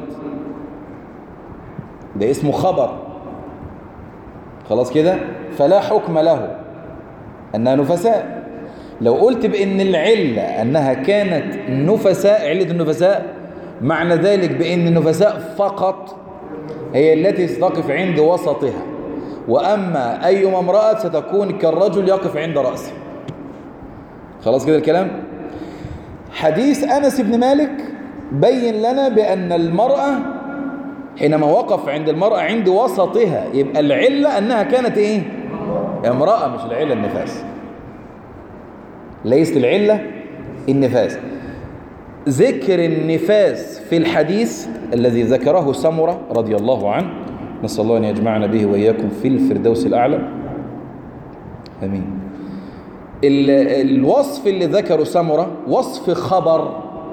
ده اسمه خبر خلاص كده، فلا حكم له أنها نفساء. لو قلت بأن العلة أنها كانت نفساء، علة النفساء معنى ذلك بأن النفساء فقط هي التي ستقف عند وسطها، وأما أي امرأة ستكون كالرجل يقف عند رأسه. خلاص كده الكلام. حديث أنس بن مالك بين لنا بأن المرأة حينما وقف عند المرأة عند وسطها يبقى العلة أنها كانت إيه؟ امرأة، مش العلة النفاس، ليست العلة النفاس. ذكر النفاس في الحديث الذي ذكره سمرة رضي الله عنه، نسأل الله أن يجمعنا به وإياكم في الفردوس الأعلى، أمين. الوصف اللي ذكره سمرة وصف خبر،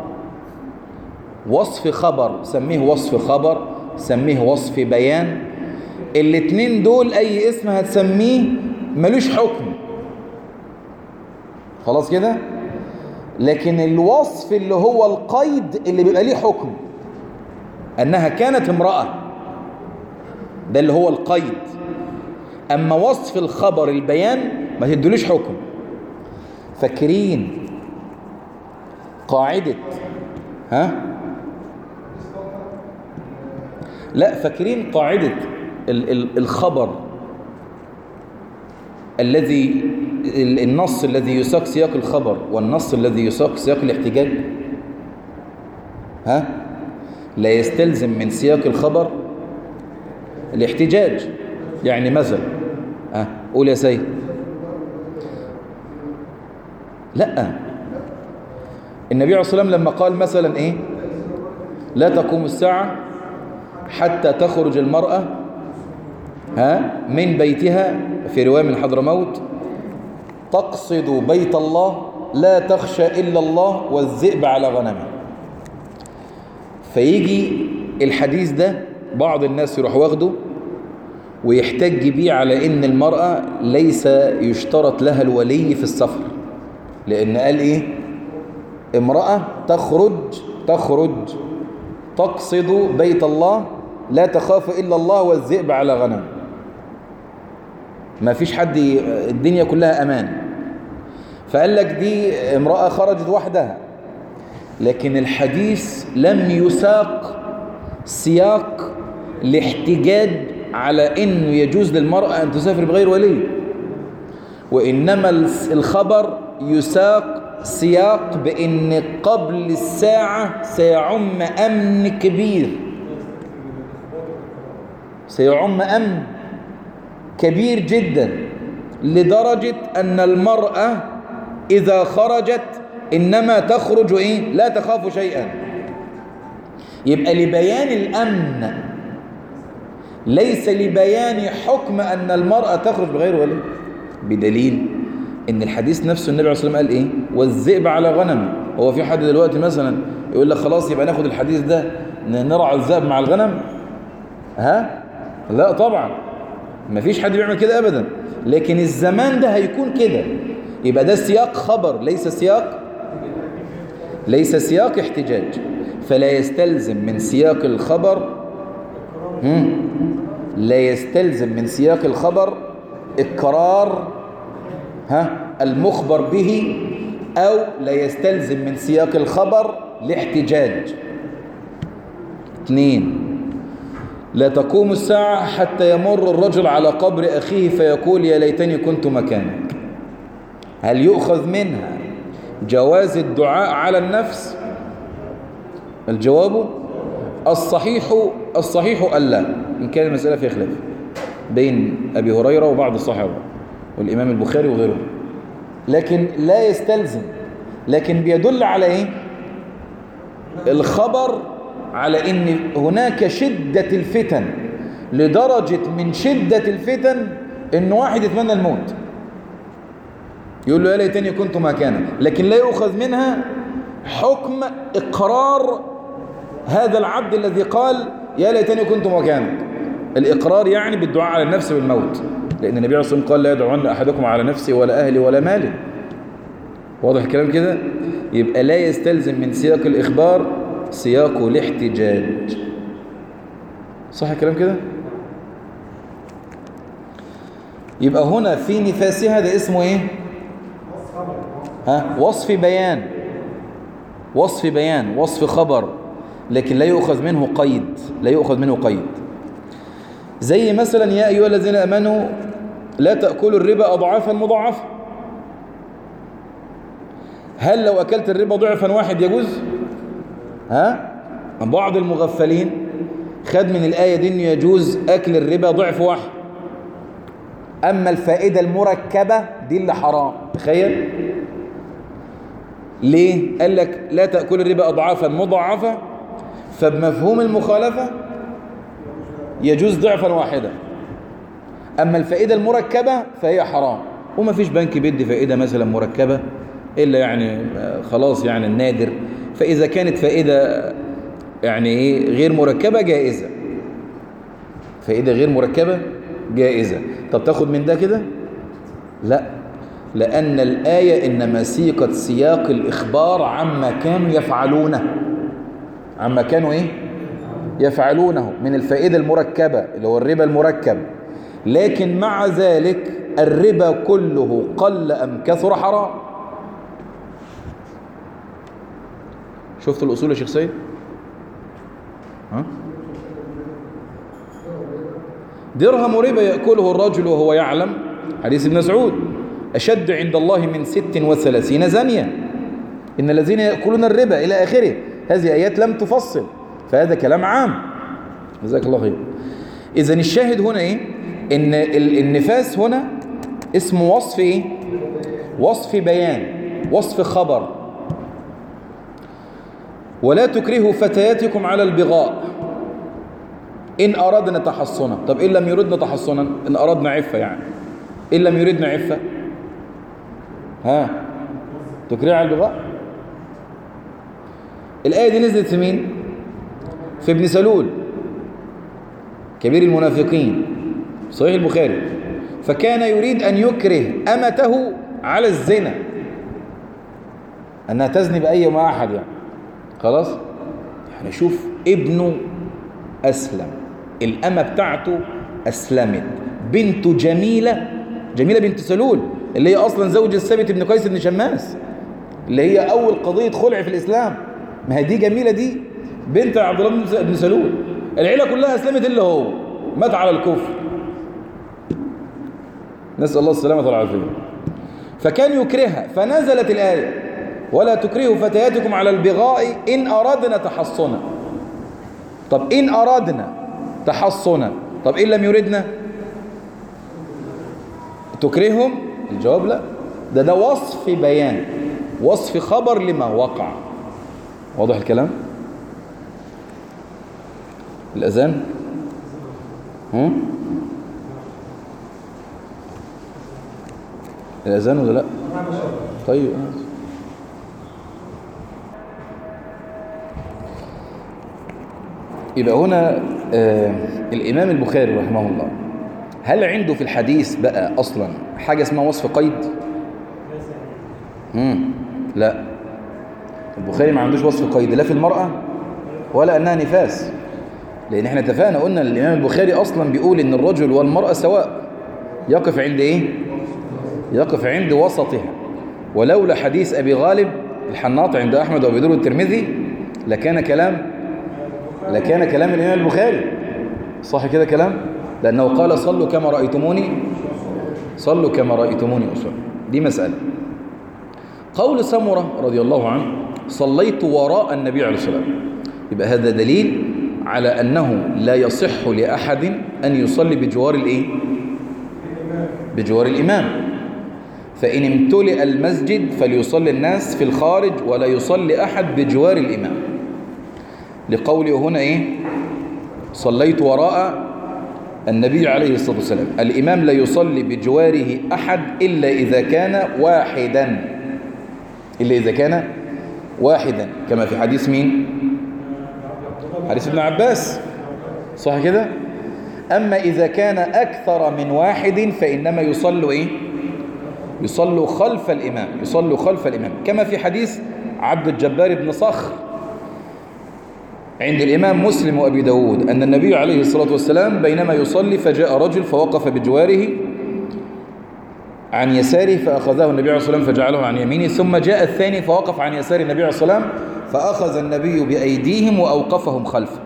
وصف خبر، سميه وصف خبر، سميه وصف بيان. الاتنين دول أي اسم هتسميه ملوش حكم خلاص كده. لكن الوصف اللي هو القيد اللي بيبقى ليه حكم أنها كانت امرأة، ده اللي هو القيد. أما وصف الخبر البيان ما تدلوش حكم. فاكرين قاعدة ها لا فاكرين قاعدة ال ال الخبر الذي النص الذي يساق سياق الخبر والنص الذي يساق سياق الاحتجاج، ها لا يستلزم من سياق الخبر الاحتجاج. يعني مثلا ها قول يا سيد. لا، النبي عليه الصلاة والسلام لما قال مثلا إيه لا تقوم الساعة حتى تخرج المرأة ها من بيتها، في رواية من حضرموت، تقصد بيت الله لا تخشى إلا الله والذئب على غنمه. فيجي الحديث ده بعض الناس يروح واخده ويحتج بيه على إن المرأة ليس يشترط لها الولي في السفر، لأن قال إيه امرأة تخرج تخرج تقصد بيت الله لا تخاف إلا الله والذئب على غنم. ما فيش حد، الدنيا كلها أمان. فقال لك دي امرأة خرجت وحدها، لكن الحديث لم يساق سياق لاحتجاج على إنه يجوز للمرأة أن تسافر بغير ولي، وإنما الخبر يساق سياق بأن قبل الساعة سيعم أمن كبير، سيعم أمن كبير جدا، لدرجة أن المرأة إذا خرجت إنما تخرج إيه؟ لا تخاف شيئا. يبقى لبيان الأمن ليس لبيان حكم أن المرأة تخرج بغير ولي، بدليل إن الحديث نفسه النبي عليه الصلاة والسلام قال إيه والذئب على غنم. هو في حد دلوقتي مثلا يقول لك خلاص يبقى ناخد الحديث ده نرعى الذئب مع الغنم؟ ها؟ لا طبعا، مفيش حد بيعمل كده أبدا. لكن الزمان ده هيكون كده، يبقى ده سياق خبر ليس سياق ليس سياق احتجاج. فلا يستلزم من سياق الخبر هم لا يستلزم من سياق الخبر إقرار ها المخبر به، أو لا يستلزم من سياق الخبر الاحتجاج. اثنين، لا تقوم الساعة حتى يمر الرجل على قبر أخيه فيقول يا ليتني كنت مكانك. هل يؤخذ منها جواز الدعاء على النفس؟ الجواب الصحيح الصحيح ألا، إن كان المسألة فيها خلاف بين أبي هريرة وبعض الصحابة والإمام البخاري وغيره، لكن لا يستلزم، لكن بيدل على إيه الخبر على إن هناك شدة الفتن، لدرجة من شدة الفتن إن واحد يتمنى الموت يقول له يا ليتني كنت مكانك، لكن لا يؤخذ منها حكم إقرار هذا العبد الذي قال يا ليتني كنت مكانك. الإقرار يعني بالدعاء على النفس بالموت، لأن النبي عليه الصلاة والسلام قال لا يدعون أحدكم على نفسه ولا أهلي ولا مالي. واضح الكلام كده؟ يبقى لا يستلزم من سياق الإخبار سياق الاحتجاج. صح الكلام كده؟ يبقى هنا في نفاسها ده اسمه ايه؟ ها وصف بيان، وصف بيان وصف خبر، لكن لا يؤخذ منه قيد، لا يؤخذ منه قيد. زي مثلا يا أيها الذين آمنوا لا تأكلوا الربا أضعافا مضاعفة. هل لو أكلت الربا ضعفا واحد يجوز؟ ها؟ بعض المغفلين خد من الآية دي إنه يجوز أكل الربا ضعف واحد، أما الفائدة المركبة دي اللي حرام. تخيل ليه؟ قال لك لا تأكل الربا أضعافا مضاعفة، فبمفهوم المخالفة يجوز ضعفا واحدة، أما الفائدة المركبة فهي حرام. وما فيش بنك بيدي فائدة مثلا مركبة إلا يعني خلاص يعني النادر، فإذا كانت فائدة يعني إيه غير مركبة جائزة، فائدة غير مركبة جائزة. طب تاخد من ده كده؟ لا، لأن الآية إنما سيقت سياق الإخبار عما كانوا يفعلونه، عما كانوا إيه يفعلونه من الفائدة المركبة اللي هو الربا المركب. لكن مع ذلك الربا كله قل أم كثر حرام. شفت الأصول يا شيخ سيد؟ ها؟ درهم ربا يأكله الرجل وهو يعلم، حديث ابن مسعود أشد عند الله من ست وثلاثين زانية إن الذين يأكلون الربا إلى آخره. هذه آيات لم تفصل، فهذا كلام عام. جزاك الله خير. إذن الشاهد هنا إيه؟ إن النفاس هنا اسم وصف إيه؟ وصف بيان. وصف خبر. ولا تكرهوا فتياتكم على البغاء إن أردنا تحصنا. طب إن لم يردنا تحصنا، إن أردنا عفة يعني، إن لم يردنا عفة، ها تكره على البغاء. الآية دي نزلت في مين؟ في ابن سلول كبير المنافقين، صحيح البخاري. فكان يريد أن يكره أمته على الزنا، أنها تزني بأي ما أحد يعني. خلاص يعني شوف ابنه أسلم، الأمة بتاعته أسلمت، بنته جميلة، جميلة بنت سلول اللي هي أصلا زوج الثابت بن قيس بن شماس، اللي هي أول قضية خلع في الإسلام. ما هي دي جميلة، دي بنت عبد الله بن سلول. العيلة كلها أسلمت إلا هو مات على الكفر، نسأل الله السلامة والعافية. فكان يكرهها، فنزلت الآية ولا تكرهوا فتياتكم على البغاء إن أردنا تحصنا. طب إن أردنا تحصنا، طب إن لم يردنا تكرههم؟ الجواب لا، ده ده وصف بيان، وصف خبر لما وقع. واضح الكلام؟ الأذان هم؟ الأذان ولا لا؟ طيب يبقى هنا آه الإمام البخاري رحمه الله هل عنده في الحديث بقى أصلا حاجة اسمها وصف قيد؟ مم. لا، البخاري ما عندوش وصف قيد لا في المرأة ولا أنها نفاس، لأن احنا اتفقنا قلنا الإمام البخاري أصلا بيقول إن الرجل والمرأة سواء، يقف عند إيه؟ يقف عند وسطها. ولولا حديث أبي غالب الحناط عند أحمد وأبي داود والترمذي لكان كلام لكان كلام الإمام البخاري صح كده كلام، لأنه قال صلوا كما رأيتموني صلوا كما رأيتموني أصلي. دي مسألة. قول سمرة رضي الله عنه صليت وراء النبي عليه الصلاة والسلام، يبقى هذا دليل على أنه لا يصح لأحد أن يصلي بجوار الإيه؟ بجوار الإمام. فإن امتلئ المسجد فليصلي الناس في الخارج ولا يصلي أحد بجوار الإمام، لقوله هنا إيه؟ صليت وراء النبي عليه الصلاة والسلام. الإمام لا يصلي بجواره أحد إلا إذا كان واحدا، إلا إذا كان واحدا، كما في حديث مين؟ حديث ابن عباس صح كده؟ أما إذا كان أكثر من واحد فإنما يصلوا إيه؟ يصلوا خلف الإمام، يصلوا خلف الإمام، كما في حديث عبد الجبار بن صخر عند الإمام مسلم وأبي داود أن النبي عليه الصلاة والسلام بينما يصلي فجاء رجل فوقف بجواره عن يساره فأخذه النبي عليه الصلاة والسلام فجعله عن يمينه، ثم جاء الثاني فوقف عن يسار النبي عليه الصلاة والسلام فأخذ النبي بأيديهم وأوقفهم خلفه.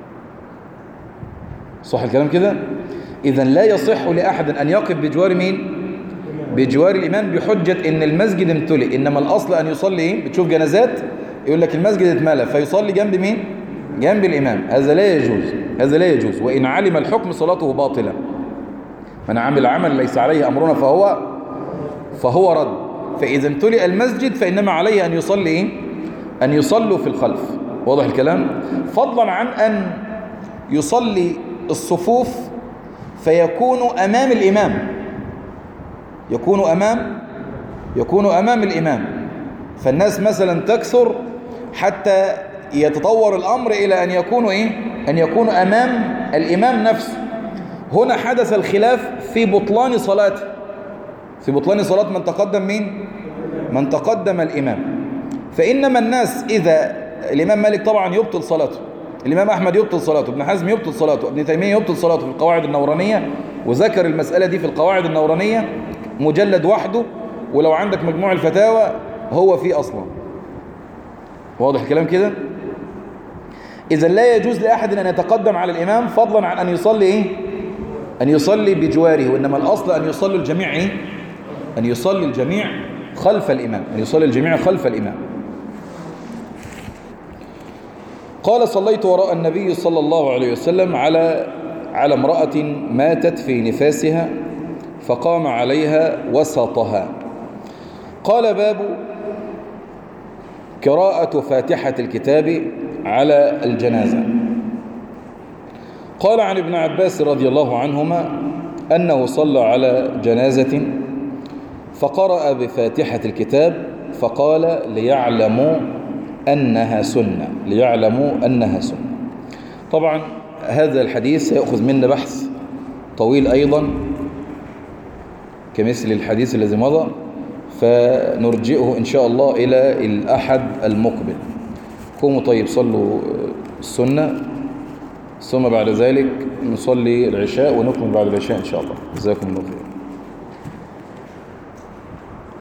صح الكلام كده؟ إذن لا يصح لأحد أن يقف بجوار مين؟ بجوار الإمام بحجة إن المسجد امتلئ، إنما الأصل أن يصلي إيه؟ بتشوف جنازات يقول لك المسجد اتملى فيصلي جنب مين؟ جنب الإمام. هذا لا يجوز، هذا لا يجوز، وإن علم الحكم صلاته باطلة. من عمل عمل ليس عليه أمرنا فهو فهو رد. فإذا امتلئ المسجد فإنما عليه أن يصلي إيه؟ أن يصلوا في الخلف. واضح الكلام؟ فضلا عن أن يصلي الصفوف فيكون أمام الإمام، يكون أمام يكون أمام الإمام، فالناس مثلا تكثر حتى يتطور الأمر إلى أن يكونوا إيه؟ أن يكونوا أمام الإمام نفسه. هنا حدث الخلاف في بطلان صلاته، في بطلان صلاة من تقدم مين؟ من تقدم الإمام. فإنما الناس إذا الإمام مالك طبعا يبطل صلاته، الإمام أحمد يبطل صلاته، ابن حزم يبطل صلاته، ابن تيمية يبطل صلاته في القواعد النورانية، وذكر المسألة دي في القواعد النورانية مجلد وحده، ولو عندك مجموع الفتاوى هو فيه أصلا. واضح الكلام كده؟ إذا لا يجوز لأحد أن يتقدم على الإمام فضلا عن أن يصلي إيه؟ أن يصلي بجواره، وإنما الأصل أن يصلي الجميع إيه؟ أن يصلي الجميع خلف الإمام، أن يصلي الجميع خلف الإمام. قال صليت وراء النبي صلى الله عليه وسلم على على امرأة ماتت في نفاسها فقام عليها وسطها. قال باب قراءة فاتحة الكتاب على الجنازة. قال عن ابن عباس رضي الله عنهما أنه صلى على جنازة فقرأ بفاتحة الكتاب فقال ليعلموا أنها سنة ليعلموا أنها سنة. طبعا هذا الحديث سيأخذ منا بحث طويل أيضا كمثل الحديث الذي مضى، فنرجئه إن شاء الله إلى الأحد المقبل. قوموا طيب صلوا السنة، ثم بعد ذلك نصلي العشاء ونكمل بعد العشاء إن شاء الله. جزاكم الله خير.